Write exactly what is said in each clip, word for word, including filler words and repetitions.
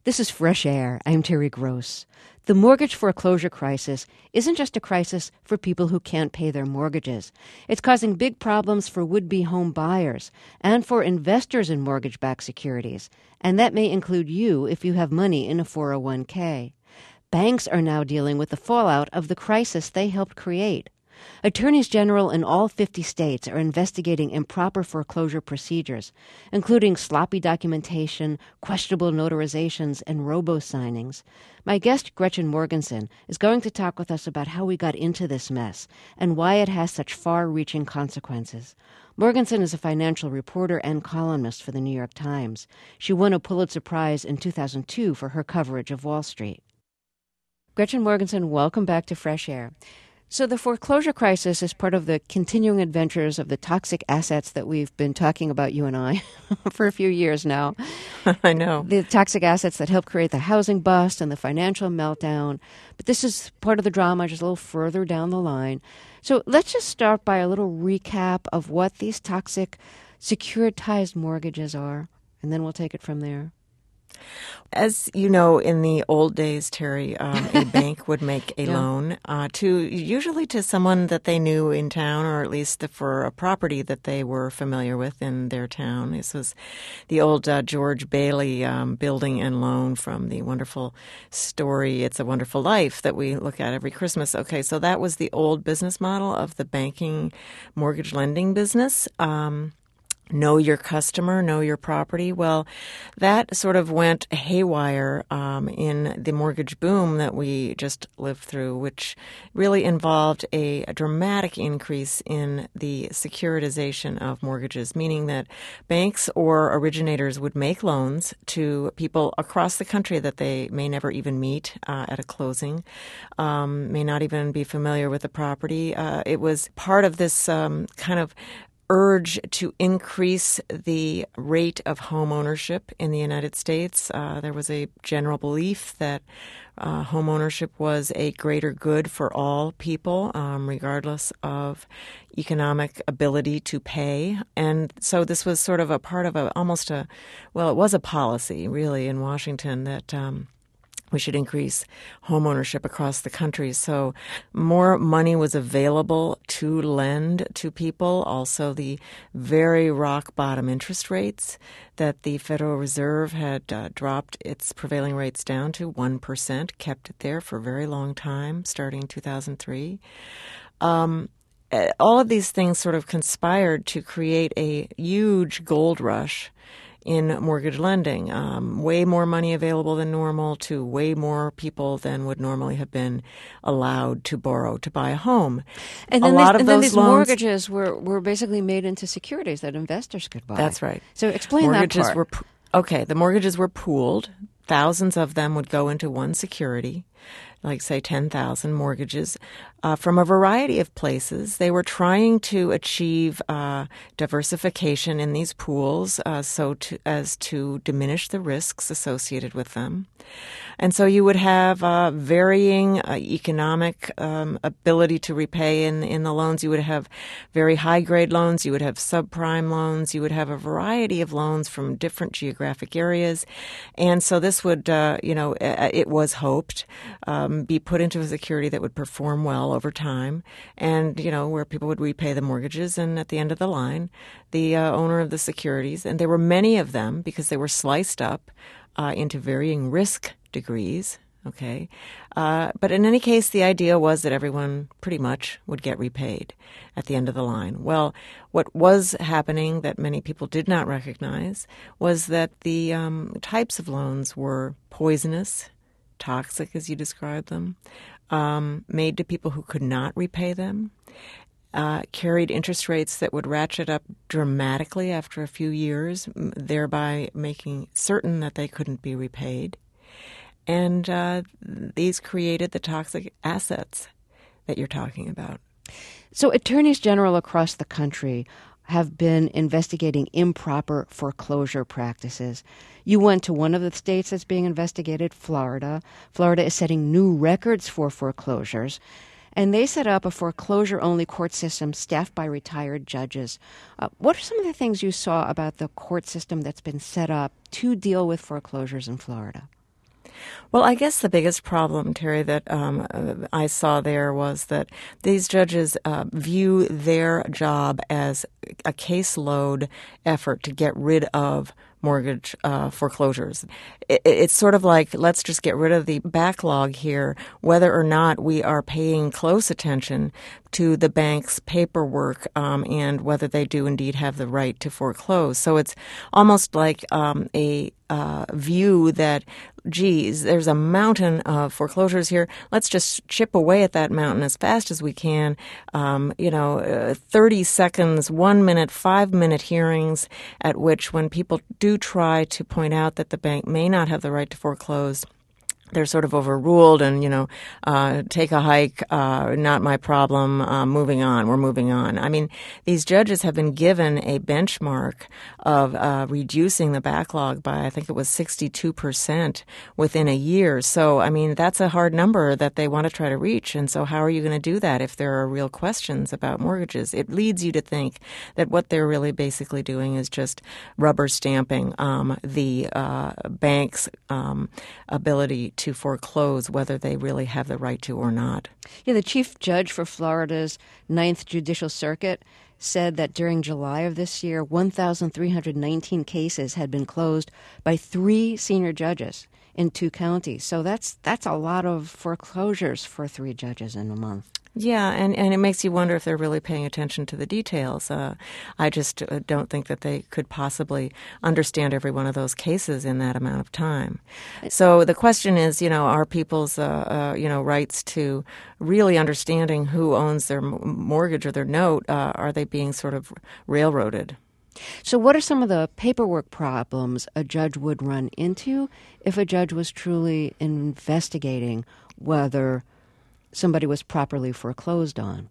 This is Fresh Air. I'm Terry Gross. The mortgage foreclosure crisis isn't just a crisis for people who can't pay their mortgages. It's causing big problems for would-be home buyers and for investors in mortgage-backed securities. And that may include you if you have money in a four oh one k. Banks are now dealing with the fallout of the crisis they helped create. Attorneys general in all fifty states are investigating improper foreclosure procedures, including sloppy documentation, questionable notarizations, and robo-signings. My guest, Gretchen Morgenson, is going to talk with us about how we got into this mess and why it has such far-reaching consequences. Morgenson is a financial reporter and columnist for the New York Times. She won a Pulitzer Prize in two thousand two for her coverage of Wall Street. Gretchen Morgenson, welcome back to Fresh Air. So the foreclosure crisis is part of the continuing adventures of the toxic assets that we've been talking about, you and I, for a few years now. I know. The toxic assets that help create the housing bust and the financial meltdown. But this is part of the drama just a little further down the line. So let's just start by a little recap of what these toxic securitized mortgages are, and then we'll take it from there. As you know, in the old days, Terry, um, a bank would make a yeah. loan uh, to usually to someone that they knew in town, or at least for a property that they were familiar with in their town. This was the old uh, George Bailey um, building and loan from the wonderful story "It's a Wonderful Life" that we look at every Christmas. Okay, so that was the old business model of the banking mortgage lending business. Um, Know your customer, know your property. Well, that sort of went haywire um, in the mortgage boom that we just lived through, which really involved a, a dramatic increase in the securitization of mortgages, meaning that banks or originators would make loans to people across the country that they may never even meet uh, at a closing, um, may not even be familiar with the property. Uh, it was part of this um, kind of urge to increase the rate of home ownership in the United States. Uh, there was a general belief that uh, home ownership was a greater good for all people, um, regardless of economic ability to pay. And so this was sort of a part of a almost a, well, it was a policy really in Washington that um, we should increase home ownership across the country. So more money was available to lend to people. Also, the very rock bottom interest rates that the Federal Reserve had uh, dropped its prevailing rates down to one percent, kept it there for a very long time, starting in two thousand three. Um, all of these things sort of conspired to create a huge gold rush in mortgage lending, um, way more money available than normal to way more people than would normally have been allowed to borrow to buy a home. And then, a lot these, of and those then these loans, mortgages were, were basically made into securities that investors could buy. That's right. So explain mortgages that part. Were, okay, the mortgages were pooled. Thousands of them would go into one security, like, say, ten thousand mortgages uh, from a variety of places. They were trying to achieve uh, diversification in these pools uh, so to, as to diminish the risks associated with them. And so you would have uh, varying uh, economic um, ability to repay in, in the loans. You would have very high-grade loans. You would have subprime loans. You would have a variety of loans from different geographic areas. And so this would, uh, you know, it was hoped, um, be put into a security that would perform well over time and, you know, where people would repay the mortgages. And at the end of the line, the uh, owner of the securities, and there were many of them because they were sliced up uh, into varying risk degrees, okay? Uh, but in any case, the idea was that everyone pretty much would get repaid at the end of the line. Well, what was happening that many people did not recognize was that the um, types of loans were poisonous, toxic, as you described them, um, made to people who could not repay them, Uh, carried interest rates that would ratchet up dramatically after a few years, m- thereby making certain that they couldn't be repaid. And uh, these created the toxic assets that you're talking about. So attorneys general across the country have been investigating improper foreclosure practices. You went to one of the states that's being investigated, Florida. Florida is setting new records for foreclosures. And they set up a foreclosure-only court system staffed by retired judges. Uh, what are some of the things you saw about the court system that's been set up to deal with foreclosures in Florida? Well, I guess the biggest problem, Terry, that um, uh, I saw there was that these judges uh, view their job as a caseload effort to get rid of mortgage uh, foreclosures. It, it's sort of like, let's just get rid of the backlog here, whether or not we are paying close attention to the bank's paperwork um, and whether they do indeed have the right to foreclose. So it's almost like um, a uh, view that, geez, there's a mountain of foreclosures here. Let's just chip away at that mountain as fast as we can. Um, you know, uh, thirty seconds, one minute, five minute hearings at which when people do try to point out that the bank may not have the right to foreclose, they're sort of overruled and, you know, uh, take a hike, uh, not my problem, uh, moving on, we're moving on. I mean, these judges have been given a benchmark of uh, reducing the backlog by, I think it was sixty-two percent within a year. So, I mean, that's a hard number that they want to try to reach. And so how are you going to do that if there are real questions about mortgages? It leads you to think that what they're really basically doing is just rubber stamping um, the uh, bank's um, ability to to foreclose, whether they really have the right to or not. Yeah, the chief judge for Florida's Ninth Judicial Circuit said that during July of this year, one thousand three hundred nineteen cases had been closed by three senior judges in two counties. So that's that's a lot of foreclosures for three judges in a month. Yeah, and, and it makes you wonder if they're really paying attention to the details. Uh, I just uh, don't think that they could possibly understand every one of those cases in that amount of time. So the question is, you know, are people's, uh, uh, you know, rights to really understanding who owns their mortgage or their note, uh, are they being sort of railroaded? So what are some of the paperwork problems a judge would run into if a judge was truly investigating whether somebody was properly foreclosed on?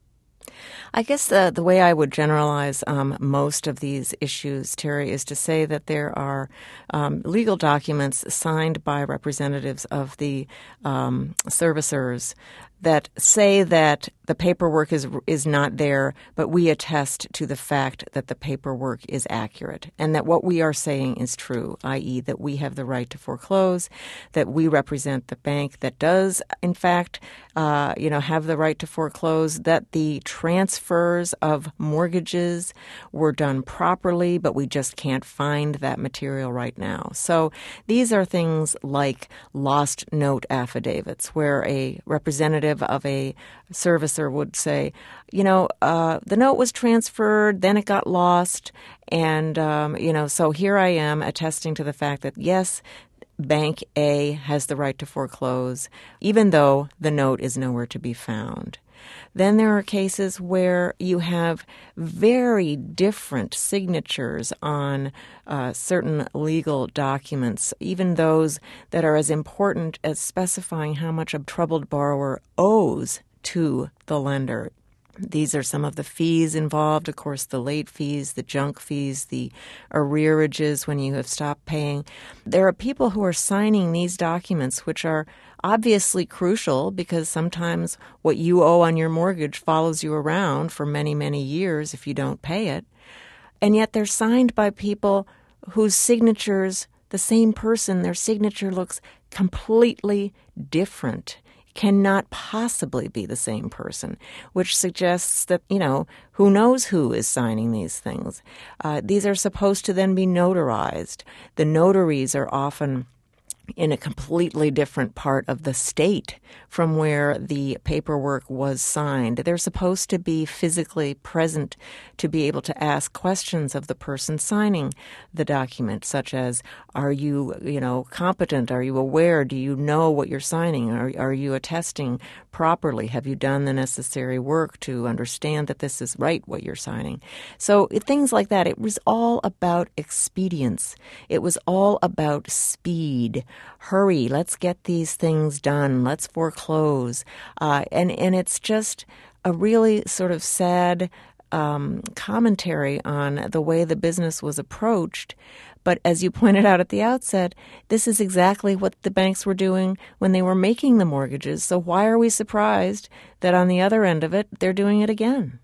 I guess the, the way I would generalize um, most of these issues, Terry, is to say that there are um, legal documents signed by representatives of the um, servicers that say that the paperwork is is not there, but we attest to the fact that the paperwork is accurate and that what we are saying is true, that is that we have the right to foreclose, that we represent the bank that does, in fact, uh, you know, have the right to foreclose, that the transfers of mortgages were done properly, but we just can't find that material right now. So these are things like lost note affidavits, where a representative of a servicer would say, you know, uh, the note was transferred, then it got lost, and, um, you know, so here I am attesting to the fact that, yes, Bank A has the right to foreclose, even though the note is nowhere to be found. Then there are cases where you have very different signatures on uh, certain legal documents, even those that are as important as specifying how much a troubled borrower owes to the lender. These are some of the fees involved, of course, the late fees, the junk fees, the arrearages when you have stopped paying. There are people who are signing these documents, which are obviously crucial because sometimes what you owe on your mortgage follows you around for many, many years if you don't pay it. And yet they're signed by people whose signatures, the same person, their signature looks completely different. Cannot possibly be the same person, which suggests that, you know, who knows who is signing these things. Uh, these are supposed to then be notarized. The notaries are often in a completely different part of the state from where the paperwork was signed. They're supposed to be physically present to be able to ask questions of the person signing the document, such as, are you, you know, competent? Are you aware? Do you know what you're signing? Are, are you attesting properly? Have you done the necessary work to understand that this is right, what you're signing? So things like that. It was all about expedience. It was all about speed. Hurry, let's get these things done. Let's foreclose. Uh, and, and it's just a really sort of sad um, commentary on the way the business was approached. But as you pointed out at the outset, this is exactly what the banks were doing when they were making the mortgages. So why are we surprised that on the other end of it, they're doing it again?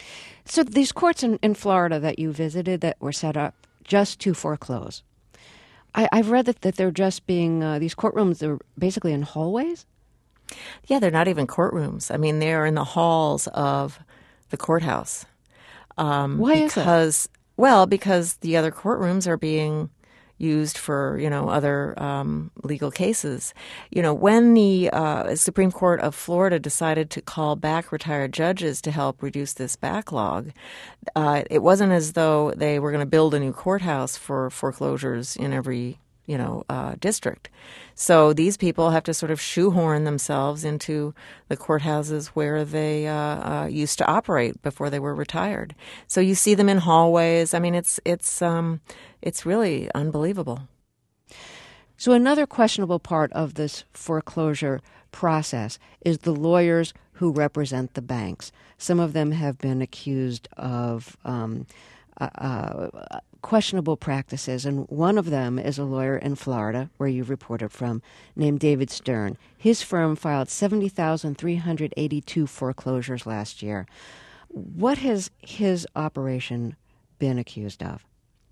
So these courts in, in Florida that you visited that were set up just to foreclose, I, I've read that, that they're just being, uh, these courtrooms are basically in hallways? Yeah, they're not even courtrooms. I mean, they're in the halls of the courthouse. Um, Why is that? because, well, because the other courtrooms are being used for, you know, other um, legal cases. You know, when the uh, Supreme Court of Florida decided to call back retired judges to help reduce this backlog, uh, it wasn't as though they were going to build a new courthouse for foreclosures in every, you know, uh, district. So these people have to sort of shoehorn themselves into the courthouses where they uh, uh, used to operate before they were retired. So you see them in hallways. I mean, it's it's um, it's really unbelievable. So another questionable part of this foreclosure process is the lawyers who represent the banks. Some of them have been accused of um, uh, uh, questionable practices, and one of them is a lawyer in Florida, where you reported from, named David Stern. His firm filed seventy thousand three hundred eighty-two foreclosures last year. What has his operation been accused of?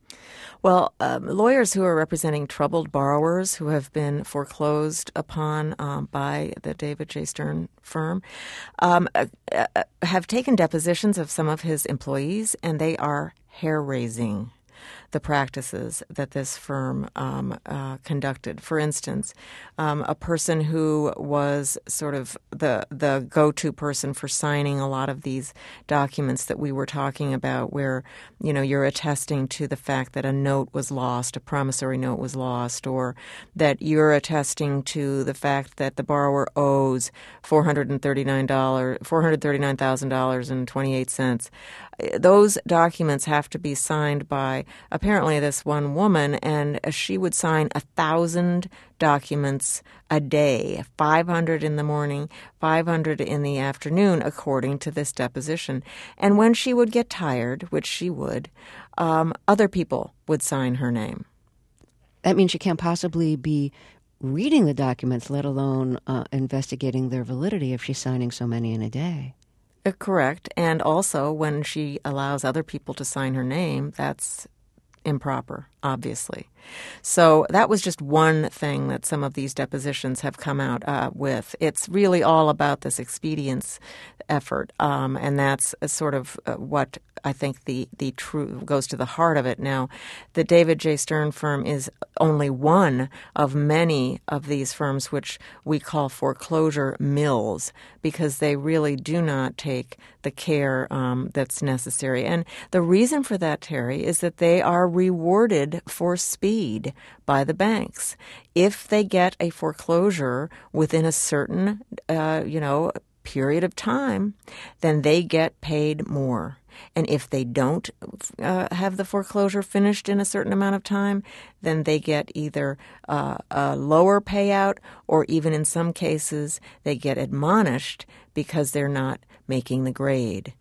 Well, um, lawyers who are representing troubled borrowers who have been foreclosed upon um, by the David J. Stern firm um, uh, uh, have taken depositions of some of his employees, and they are hair-raising, the practices that this firm um, uh, conducted. For instance, um, a person who was sort of the the go-to person for signing a lot of these documents that we were talking about, where, you know, you're attesting to the fact that a note was lost, a promissory note was lost, or that you're attesting to the fact that the borrower owes four hundred thirty-nine dollars, four hundred thirty-nine thousand dollars and twenty-eight cents. Those documents have to be signed by apparently this one woman, and she would sign a thousand documents a day, five hundred in the morning, five hundred in the afternoon, according to this deposition. And when she would get tired, which she would, um, other people would sign her name. That means she can't possibly be reading the documents, let alone uh, investigating their validity, if she's signing so many in a day. Uh, correct. And also, when she allows other people to sign her name, that's improper, obviously. So that was just one thing that some of these depositions have come out uh, with. It's really all about this expedience effort, um, and that's a sort of uh, what I think the the true goes to the heart of it. Now, the David J. Stern firm is only one of many of these firms which we call foreclosure mills, because they really do not take the care um, that's necessary. And the reason for that, Terry, is that they are rewarded for speed by the banks. If they get a foreclosure within a certain, uh, you know, period of time, then they get paid more. And if they don't uh, have the foreclosure finished in a certain amount of time, then they get either uh, a lower payout, or even in some cases they get admonished because they're not making the grade.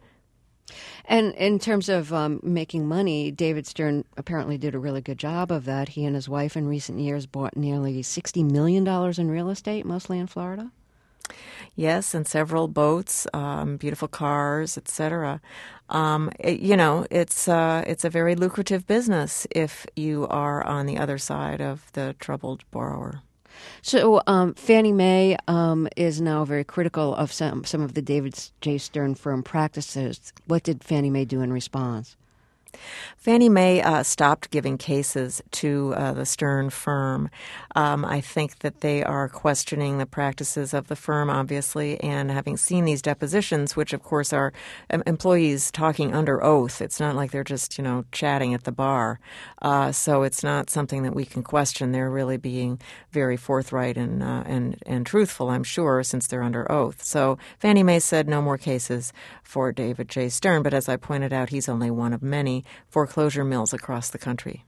And in terms of um, making money, David Stern apparently did a really good job of that. He and his wife in recent years bought nearly sixty million dollars in real estate, mostly in Florida. Yes, and several boats, um, beautiful cars, et cetera. Um, it, you know, it's uh, it's a very lucrative business if you are on the other side of the troubled borrower. So um, Fannie Mae um, is now very critical of some some of the David J. Stern firm practices. What did Fannie Mae do in response? Fannie Mae uh, stopped giving cases to uh, the Stern firm. Um, I think that they are questioning the practices of the firm, obviously, and having seen these depositions, which, of course, are um, employees talking under oath. It's not like they're just, you know, chatting at the bar. Uh, so it's not something that we can question. They're really being very forthright and, uh, and, and truthful, I'm sure, since they're under oath. So Fannie Mae said no more cases for David J. Stern, but as I pointed out, he's only one of many foreclosure mills across the country.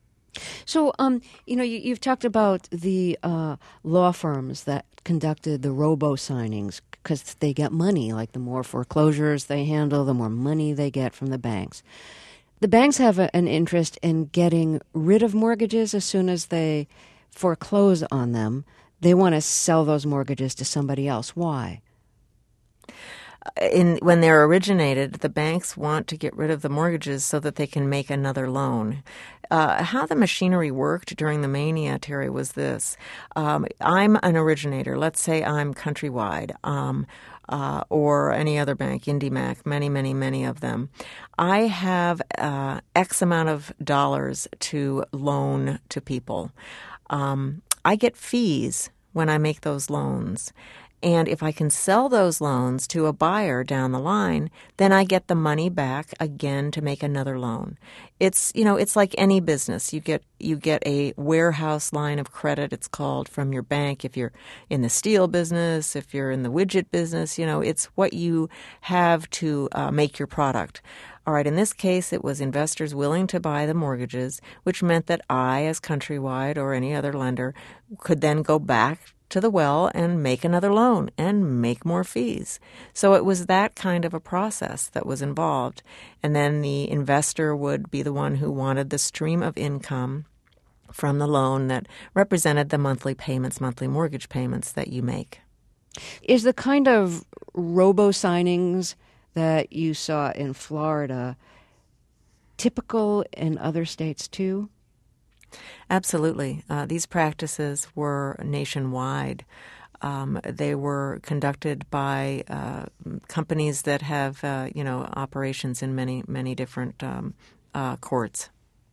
So, um, you know, you, you've talked about the uh, law firms that conducted the robo-signings because they get money. Like, the more foreclosures they handle, the more money they get from the banks. The banks have a, an interest in getting rid of mortgages as soon as they foreclose on them. They want to sell those mortgages to somebody else. Why? in when they're originated, the banks want to get rid of the mortgages so that they can make another loan. Uh, how the machinery worked during the mania, Terry, was this. Um, I'm an originator. Let's say I'm Countrywide. Um, Uh, or any other bank, IndyMac, many, many, many of them. I have uh, X amount of dollars to loan to people. Um, I get fees when I make those loans. And if I can sell those loans to a buyer down the line, then I get the money back again to make another loan. It's, you know, it's like any business. You get you get a warehouse line of credit, it's called, from your bank. If you're in the steel business, if you're in the widget business, you know, it's what you have to uh, make your product. All right, in this case, it was investors willing to buy the mortgages, which meant that I, as Countrywide or any other lender, could then go back to the well and make another loan and make more fees. So it was that kind of a process that was involved. And then the investor would be the one who wanted the stream of income from the loan that represented the monthly payments, monthly mortgage payments that you make. Is the kind of robo-signings that you saw in Florida typical in other states too? Absolutely. Uh, these practices were nationwide. Um, they were conducted by uh, companies that have, uh, you know, operations in many, many different um, uh, courts.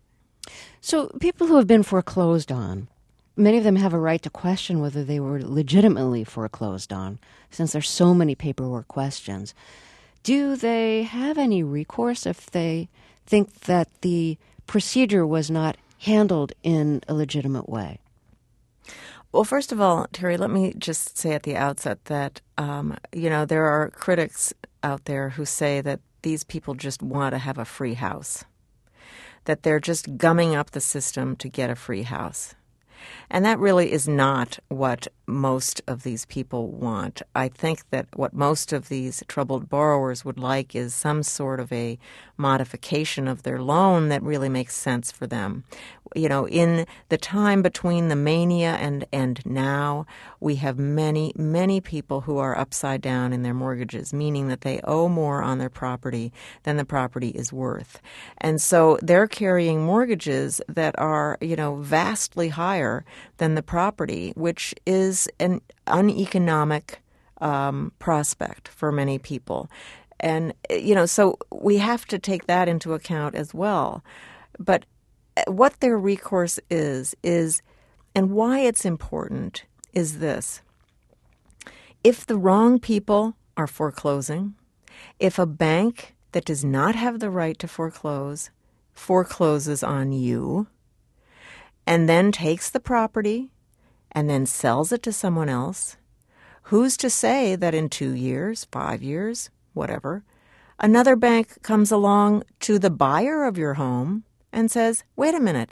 So people who have been foreclosed on, many of them have a right to question whether they were legitimately foreclosed on, since there's so many paperwork questions. Do they have any recourse if they think that the procedure was not handled in a legitimate way? Well, first of all, Terry, let me just say at the outset that, um, you know, there are critics out there who say that these people just want to have a free house, that they're just gumming up the system to get a free house. And that really is not what most of these people want. I think that what most of these troubled borrowers would like is some sort of a modification of their loan that really makes sense for them. You know, in the time between the mania and, and now, we have many, many people who are upside down in their mortgages, meaning that they owe more on their property than the property is worth. And so they're carrying mortgages that are, you know, vastly higher than the property, which is an uneconomic um, prospect for many people. And, you know, so we have to take that into account as well. But what their recourse is, is, and why it's important, is this. If the wrong people are foreclosing, if a bank that does not have the right to foreclose forecloses on you, and then takes the property and then sells it to someone else, who's to say that in two years, five years, whatever, another bank comes along to the buyer of your home and says, wait a minute,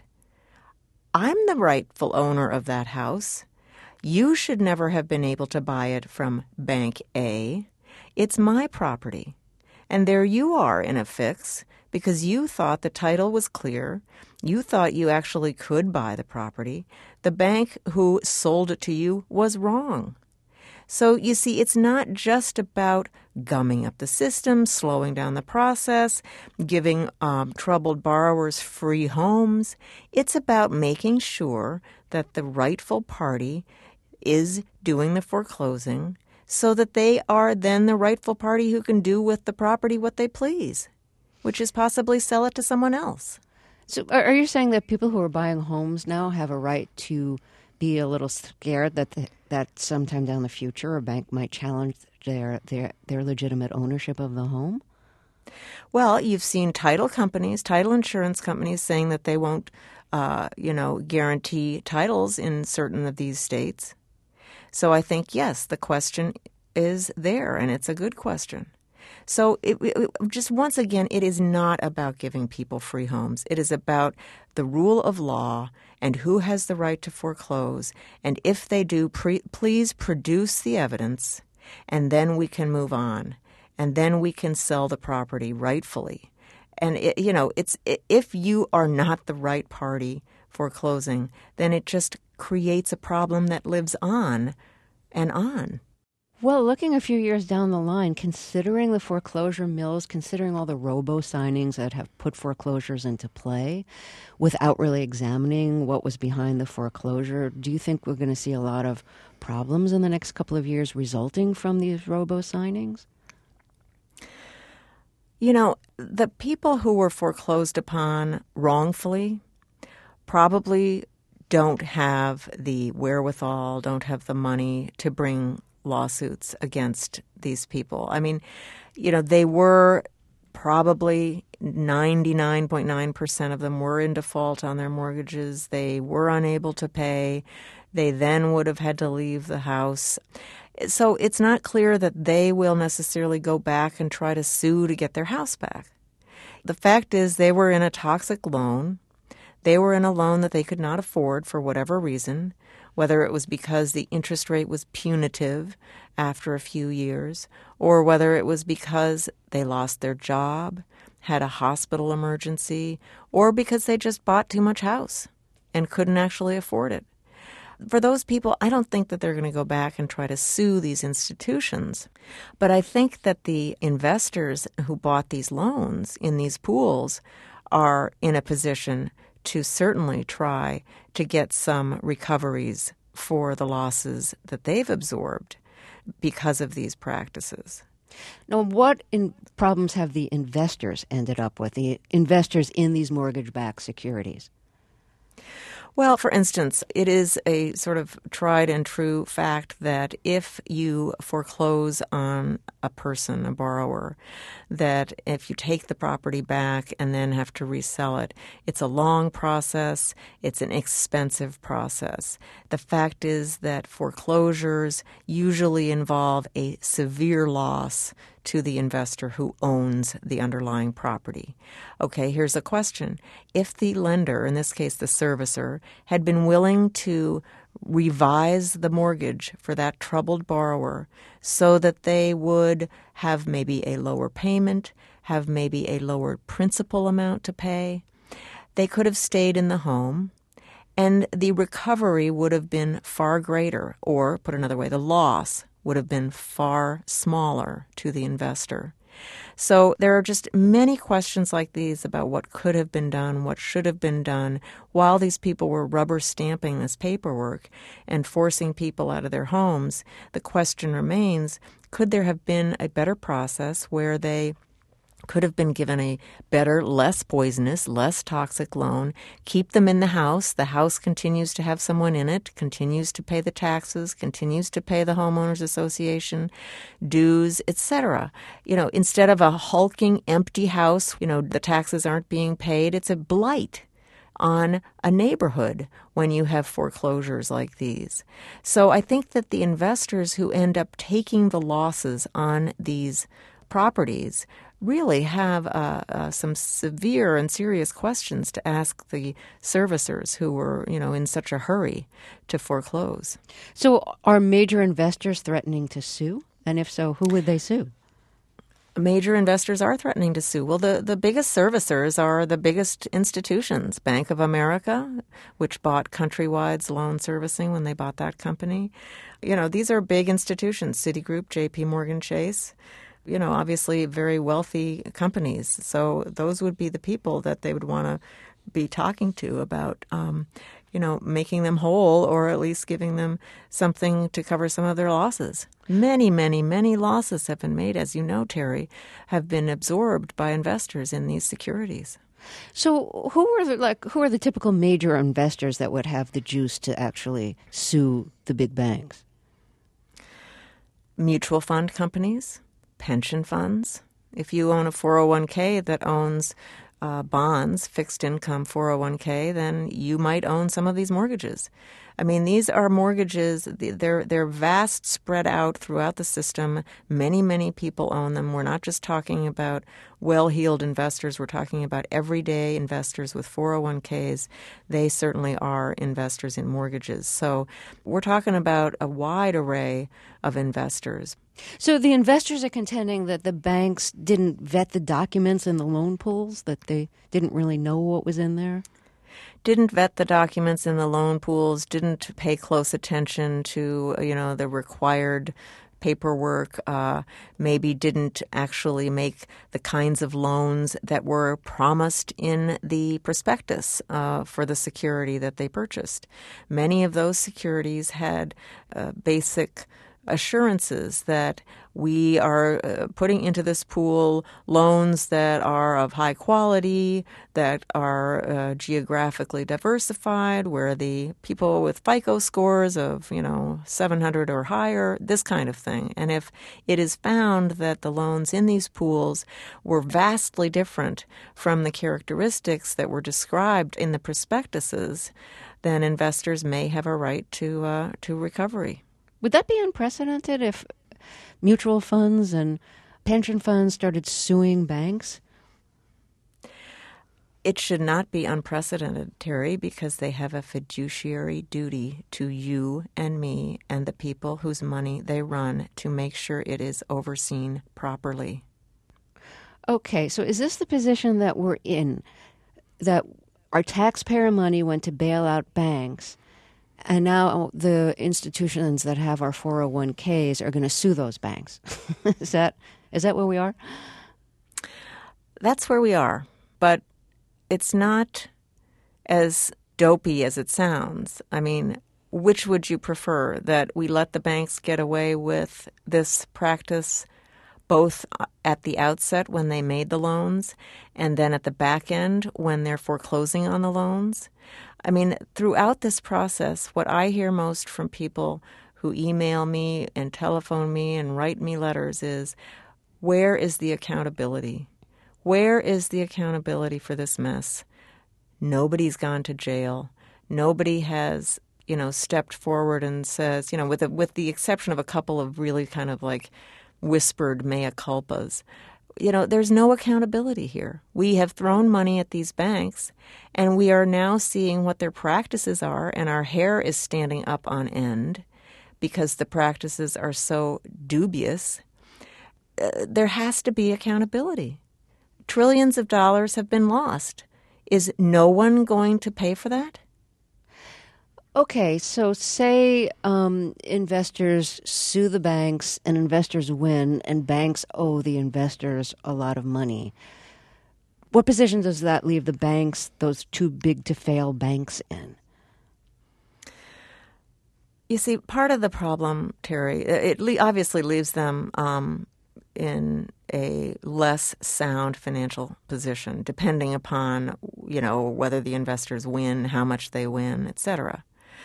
I'm the rightful owner of that house. You should never have been able to buy it from Bank A. It's my property. And there you are in a fix because you thought the title was clear. You thought you actually could buy the property. The bank who sold it to you was wrong. So, you see, it's not just about gumming up the system, slowing down the process, giving um, troubled borrowers free homes. It's about making sure that the rightful party is doing the foreclosing so that they are then the rightful party who can do with the property what they please, which is possibly sell it to someone else. So are you saying that people who are buying homes now have a right to be a little scared that the, that sometime down the future a bank might challenge their, their their legitimate ownership of the home? Well, you've seen title companies, title insurance companies saying that they won't, uh, you know, guarantee titles in certain of these states. So I think, yes, the question is there, and it's a good question. So it, it, just once again, it is not about giving people free homes. It is about the rule of law and who has the right to foreclose. And if they do, pre- please produce the evidence, and then we can move on. And then we can sell the property rightfully. And, it, you know, it's it, if you are not the right party foreclosing, then it just creates a problem that lives on and on. Well, looking a few years down the line, considering the foreclosure mills, considering all the robo-signings that have put foreclosures into play, without really examining what was behind the foreclosure, do you think we're going to see a lot of problems in the next couple of years resulting from these robo-signings? You know, the people who were foreclosed upon wrongfully probably don't have the wherewithal, don't have the money to bring lawsuits against these people. I mean, you know, they were probably ninety-nine point nine percent of them were in default on their mortgages. They were unable to pay. They then would have had to leave the house. So it's not clear that they will necessarily go back and try to sue to get their house back. The fact is they were in a toxic loan. They were in a loan that they could not afford for whatever reason, whether it was because the interest rate was punitive after a few years, or whether it was because they lost their job, had a hospital emergency, or because they just bought too much house and couldn't actually afford it. For those people, I don't think that they're going to go back and try to sue these institutions. But I think that the investors who bought these loans in these pools are in a position to certainly try to get some recoveries for the losses that they've absorbed because of these practices. Now, what in problems have the investors ended up with, the investors in these mortgage-backed securities? Well, for instance, it is a sort of tried and true fact that if you foreclose on a person, a borrower, that if you take the property back and then have to resell it, it's a long process, it's an expensive process. The fact is that foreclosures usually involve a severe loss to the investor who owns the underlying property. Okay, here's a question. If the lender, in this case the servicer, had been willing to revise the mortgage for that troubled borrower so that they would have maybe a lower payment, have maybe a lower principal amount to pay, they could have stayed in the home, and the recovery would have been far greater, or, put another way, the loss would have been far smaller to the investor. So there are just many questions like these about what could have been done, what should have been done, while these people were rubber stamping this paperwork and forcing people out of their homes. The question remains, could there have been a better process where they could have been given a better, less poisonous, less toxic loan, keep them in the house. The house continues to have someone in it, continues to pay the taxes, continues to pay the homeowners association dues, et cetera. You know, instead of a hulking, empty house, you know, the taxes aren't being paid. It's a blight on a neighborhood when you have foreclosures like these. So I think that the investors who end up taking the losses on these properties really have uh, uh, some severe and serious questions to ask the servicers who were, you know, in such a hurry to foreclose. So are major investors threatening to sue? And if so, who would they sue? Major investors are threatening to sue. Well, the, the biggest servicers are the biggest institutions. Bank of America, which bought Countrywide's loan servicing when they bought that company. You know, these are big institutions, Citigroup, J P Morgan Chase. You know, obviously very wealthy companies. So those would be the people that they would want to be talking to about, um, you know, making them whole or at least giving them something to cover some of their losses. Many, many, many losses have been made, as you know, Terry, have been absorbed by investors in these securities. So who are the like who are the typical major investors that would have the juice to actually sue the big banks? Mutual fund companies. Pension funds. If you own a four oh one k that owns uh, bonds, fixed income four oh one k, then you might own some of these mortgages. I mean, these are mortgages, they're, they're vast, spread out throughout the system. Many, many people own them. We're not just talking about well-heeled investors. We're talking about everyday investors with four oh one k's. They certainly are investors in mortgages. So we're talking about a wide array of investors. So the investors are contending that the banks didn't vet the documents in the loan pools, that they didn't really know what was in there? Didn't vet the documents in the loan pools, didn't pay close attention to, you know, the required paperwork, uh, maybe didn't actually make the kinds of loans that were promised in the prospectus uh, for the security that they purchased. Many of those securities had uh, basic assurances that we are uh, putting into this pool loans that are of high quality, that are uh, geographically diversified, where the people with FICO scores of, you know, seven hundred or higher, this kind of thing. And if it is found that the loans in these pools were vastly different from the characteristics that were described in the prospectuses, then investors may have a right to uh, to recovery. Would that be unprecedented if mutual funds and pension funds started suing banks? It should not be unprecedented, Terry, because they have a fiduciary duty to you and me and the people whose money they run to make sure it is overseen properly. Okay, so is this the position that we're in, that our taxpayer money went to bail out banks, and now the institutions that have our four oh one k's are going to sue those banks? Is that is that where we are? That's where we are, but it's not as dopey as it sounds. I mean, which would you prefer, that we let the banks get away with this practice both at the outset when they made the loans and then at the back end when they're foreclosing on the loans? I mean, throughout this process, what I hear most from people who email me and telephone me and write me letters is, where is the accountability? Where is the accountability for this mess? Nobody's gone to jail. Nobody has, you know, stepped forward and says, you know, with the, with the exception of a couple of really kind of like whispered mea culpas, you know, there's no accountability here. We have thrown money at these banks, and we are now seeing what their practices are, and our hair is standing up on end because the practices are so dubious. Uh, there has to be accountability. Trillions of dollars have been lost. Is no one going to pay for that? Okay, so say um, investors sue the banks and investors win and banks owe the investors a lot of money. What position does that leave the banks, those too big to fail banks, in? You see, part of the problem, Terry, it le- obviously leaves them um, in a less sound financial position, depending upon, you know, whether the investors win, how much they win, et cetera.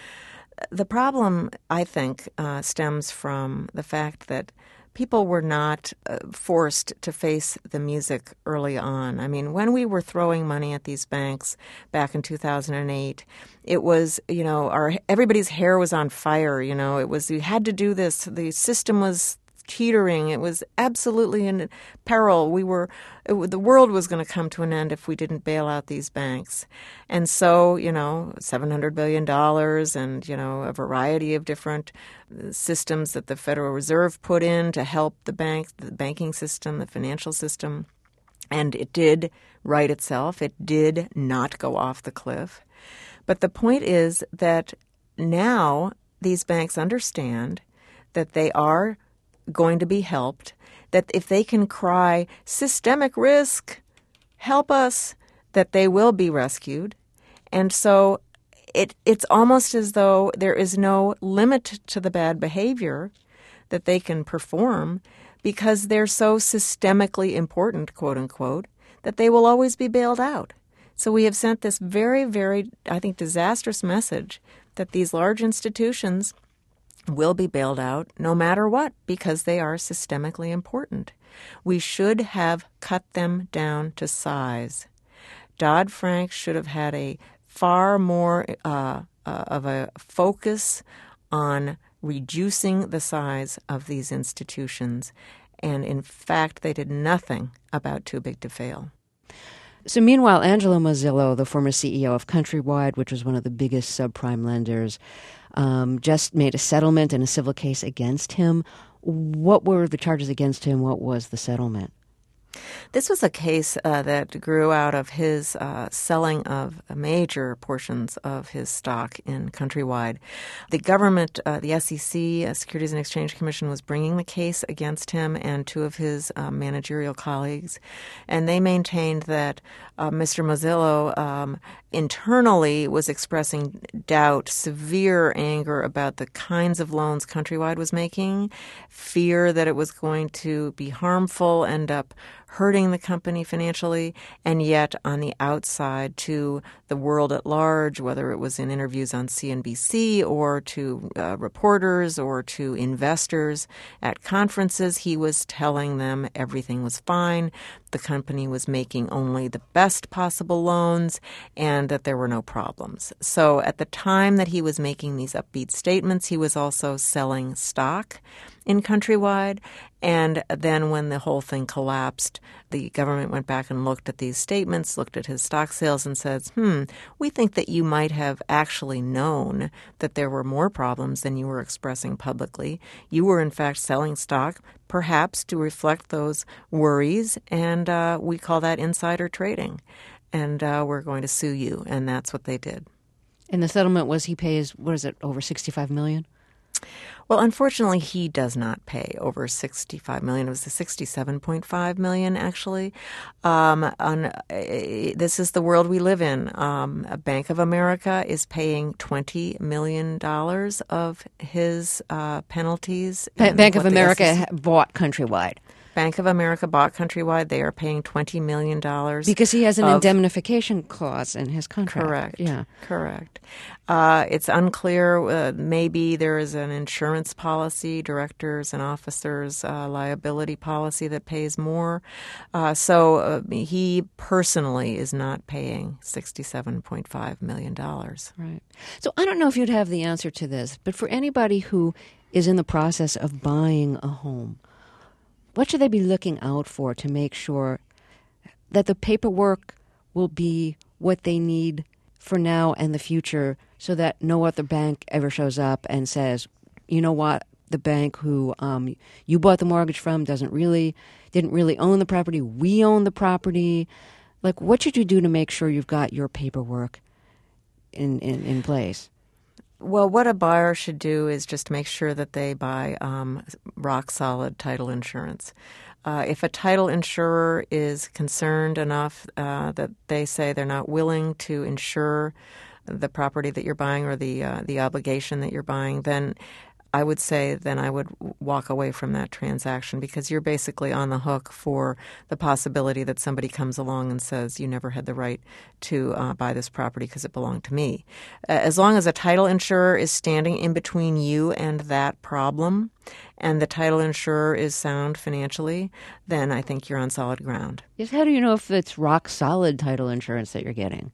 The problem, I think, uh, stems from the fact that people were not uh, forced to face the music early on. I mean, when we were throwing money at these banks back in two thousand eight, it was, you know, our everybody's hair was on fire. You know, it was, you had to do this. The system was teetering. It was absolutely in peril. We were, it, the world was going to come to an end if we didn't bail out these banks. And so, you know, seven hundred billion dollars and, you know, a variety of different systems that the Federal Reserve put in to help the bank, the banking system, the financial system. And it did right itself. It did not go off the cliff. But the point is that now these banks understand that they are going to be helped, that if they can cry systemic risk, help us, that they will be rescued. And so it it's almost as though there is no limit to the bad behavior that they can perform because they're so systemically important, quote unquote, that they will always be bailed out. So we have sent this very, very, I think, disastrous message that these large institutions will be bailed out no matter what because they are systemically important. We should have cut them down to size. Dodd-Frank should have had a far more uh, uh, of a focus on reducing the size of these institutions. And in fact, they did nothing about too big to fail. So meanwhile, Angelo Mozillo, the former C E O of Countrywide, which was one of the biggest subprime lenders, um, just made a settlement in a civil case against him. What were the charges against him? What was the settlement? This was a case uh, that grew out of his uh, selling of major portions of his stock in Countrywide. The government, uh, the S E C, uh, Securities and Exchange Commission, was bringing the case against him and two of his uh, managerial colleagues, and they maintained that uh, Mister Mozillo um, internally was expressing doubt, severe anger about the kinds of loans Countrywide was making, fear that it was going to be harmful, end up hurting the company financially, and yet on the outside to the world at large, whether it was in interviews on C N B C or to uh, reporters or to investors at conferences, he was telling them everything was fine, the company was making only the best possible loans, and that there were no problems. So at the time that he was making these upbeat statements, he was also selling stock in Countrywide. And then when the whole thing collapsed, the government went back and looked at these statements, looked at his stock sales and said, hmm, we think that you might have actually known that there were more problems than you were expressing publicly. You were, in fact, selling stock, perhaps to reflect those worries, and uh, we call that insider trading. And uh, we're going to sue you, and that's what they did. And the settlement was he pays, what is it, over sixty-five million dollars? Well, unfortunately, he does not pay over sixty-five million dollars. It was the sixty-seven point five million dollars, actually. Um, on, uh, this is the world we live in. Um, Bank of America is paying twenty million dollars of his uh, penalties. Ba- Bank of America S E C bought Countrywide. Bank of America bought Countrywide. They are paying twenty million dollars. Because he has an of, indemnification clause in his contract. Correct. Yeah. Correct. Uh, it's unclear. Uh, maybe there is an insurance policy, directors and officers uh, liability policy that pays more. Uh, so uh, he personally is not paying sixty-seven point five million dollars. Right. So I don't know if you'd have the answer to this, but for anybody who is in the process of buying a home, what should they be looking out for to make sure that the paperwork will be what they need for now and the future so that no other bank ever shows up and says, you know what, the bank who um, you bought the mortgage from doesn't really, didn't really own the property, we own the property. Like, what should you do to make sure you've got your paperwork in, in, in place? Well, what a buyer should do is just make sure that they buy um, rock-solid title insurance. Uh, if a title insurer is concerned enough uh, that they say they're not willing to insure the property that you're buying or the uh, the obligation that you're buying, then I would say then I would walk away from that transaction, because you're basically on the hook for the possibility that somebody comes along and says you never had the right to uh, buy this property because it belonged to me. As long as a title insurer is standing in between you and that problem, and the title insurer is sound financially, then I think you're on solid ground. Yes, how do you know if it's rock solid title insurance that you're getting?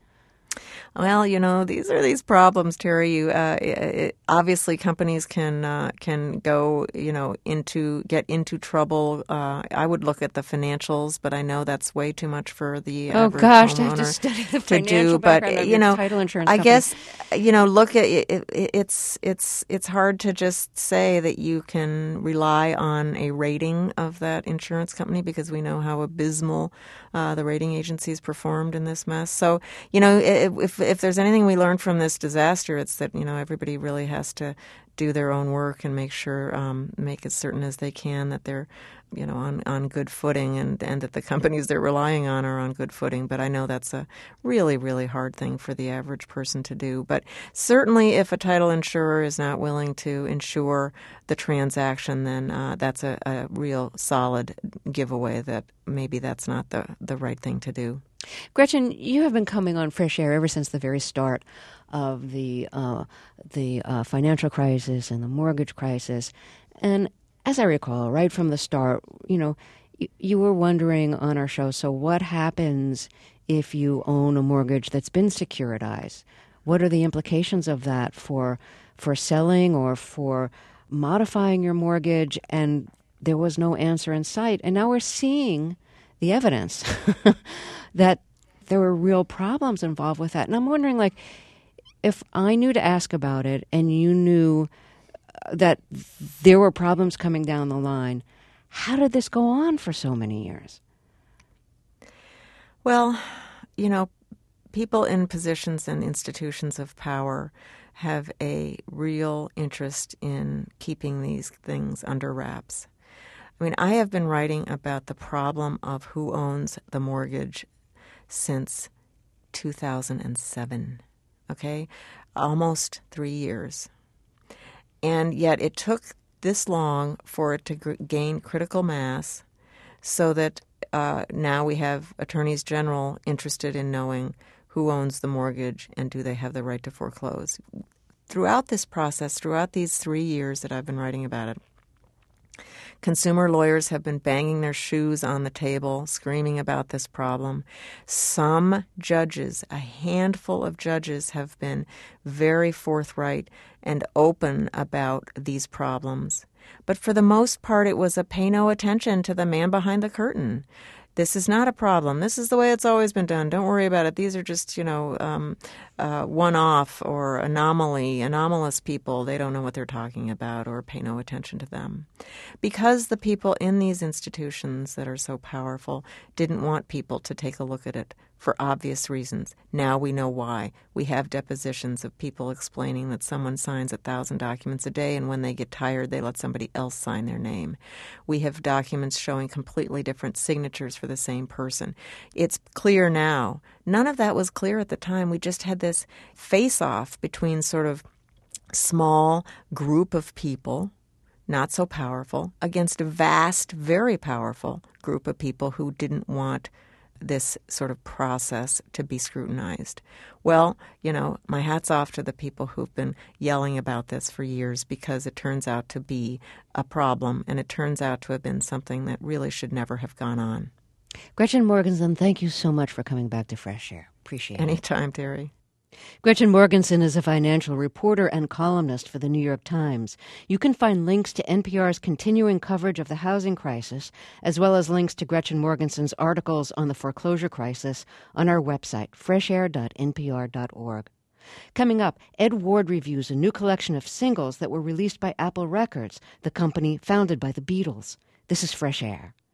Well, you know, these are these problems, Terry. You uh, it, obviously companies can uh, can go, you know, into get into trouble. Uh, I would look at the financials, but I know that's way too much for the oh average gosh, to have homeowner to study the to financial do. background But of you know, title insurance I company. guess you know, look at it, it, it's it's it's hard to just say that you can rely on a rating of that insurance company, because we know how abysmal uh, the rating agencies performed in this mess. So you know, if if there's anything we learned from this disaster, it's that, you know, everybody really has to do their own work and make sure, um, make as certain as they can that they're, you know, on, on good footing, and, and that the companies they're relying on are on good footing. But I know that's a really, really hard thing for the average person to do. But certainly if a title insurer is not willing to insure the transaction, then uh, that's a, a real solid giveaway that maybe that's not the, the right thing to do. Gretchen, you have been coming on Fresh Air ever since the very start of the uh, the uh, financial crisis and the mortgage crisis. And as I recall, right from the start, you know, you, you were wondering on our show, so what happens if you own a mortgage that's been securitized? What are the implications of that for for selling or for modifying your mortgage? And there was no answer in sight. And now we're seeing the evidence that there were real problems involved with that. And I'm wondering, like, if I knew to ask about it and you knew that there were problems coming down the line, how did this go on for so many years? Well, you know, people in positions and institutions of power have a real interest in keeping these things under wraps. I mean, I have been writing about the problem of who owns the mortgage since two thousand seven, okay? Almost three years. And yet it took this long for it to gr- gain critical mass so that uh, now we have attorneys general interested in knowing who owns the mortgage and do they have the right to foreclose. Throughout this process, throughout these three years that I've been writing about it, consumer lawyers have been banging their shoes on the table, screaming about this problem. Some judges, a handful of judges, have been very forthright and open about these problems. But for the most part, it was a pay no attention to the man behind the curtain. This is not a problem. This is the way it's always been done. Don't worry about it. These are just, you know, um, uh, one-off or anomaly, anomalous people. They don't know what they're talking about or pay no attention to them. Because the people in these institutions that are so powerful didn't want people to take a look at it for obvious reasons. Now we know why. We have depositions of people explaining that someone signs a thousand documents a day, and when they get tired, they let somebody else sign their name. We have documents showing completely different signatures for the same person. It's clear now. None of that was clear at the time. We just had this face-off between sort of small group of people, not so powerful, against a vast, very powerful group of people who didn't want this sort of process to be scrutinized. Well, you know, my hat's off to the people who've been yelling about this for years, because it turns out to be a problem, and it turns out to have been something that really should never have gone on. Gretchen Morgenson, thank you so much for coming back to Fresh Air. Appreciate it. Anytime, Terry. Gretchen Morgenson is a financial reporter and columnist for The New York Times. You can find links to N P R's continuing coverage of the housing crisis, as well as links to Gretchen Morgenson's articles on the foreclosure crisis, on our website, fresh air dot n p r dot org. Coming up, Ed Ward reviews a new collection of singles that were released by Apple Records, the company founded by the Beatles. This is Fresh Air.